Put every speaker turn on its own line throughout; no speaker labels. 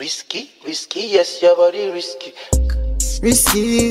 Risky, yes, your body risky.
Risky.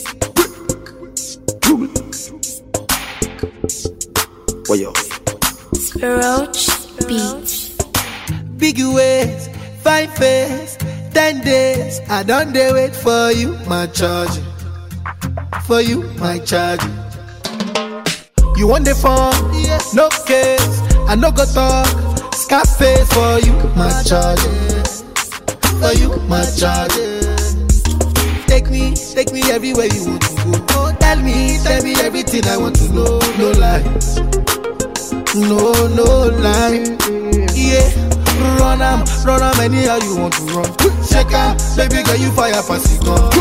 What yo?
Roach Beach.
Big ways, fine face, 10 days. I don't dare wait for you, my charge. For you, my charge. You want the phone? Yes. No case. I no go talk. Scarface for you, my charge. For you, my charge. Take me everywhere you want to go. Oh, tell me everything I want to know. No lies. No lie. Yeah, run am anyhow you want to run. Check out, baby girl, you fire pass it gun.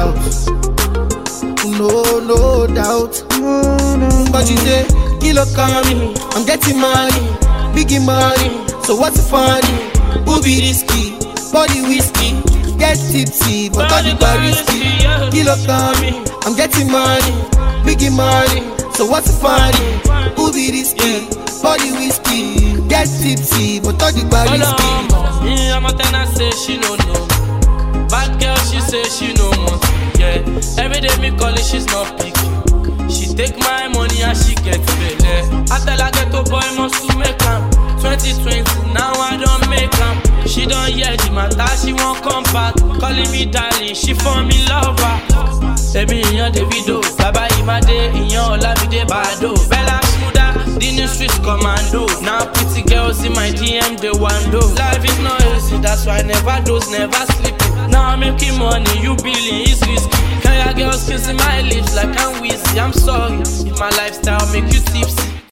No doubt. But you say, kilo coming, I'm getting money, biggie money. So what's funny? Who be risky? Body whiskey, get tipsy, but all the bar risky. Kilo coming, I'm getting money, biggie money. So what's funny? Who be risky? Body whiskey, get tipsy, but all the bar risky.
Me, I'm a tenor, say she no know. Bad girl, she say she no want. Yeah, every day me call it, she's not picky. She take my money and she gets paid. I tell her get a boy must to make am. 2020, now I don't make am. She don't hear the matter, she won't come back. Calling me darling, she for me lover. Baby, in your Davido, Baba Imade, in your Olamide Bado. Bella Shmuda, the new street commando. Now pretty girls in my DM, they want do. Life is not easy, that's why I never doze, never sleeping. Now I'm making money, you billing, it's risky. Can your girls kissing my lips like I'm wheezy? I'm sorry, if my lifestyle make you tipsy.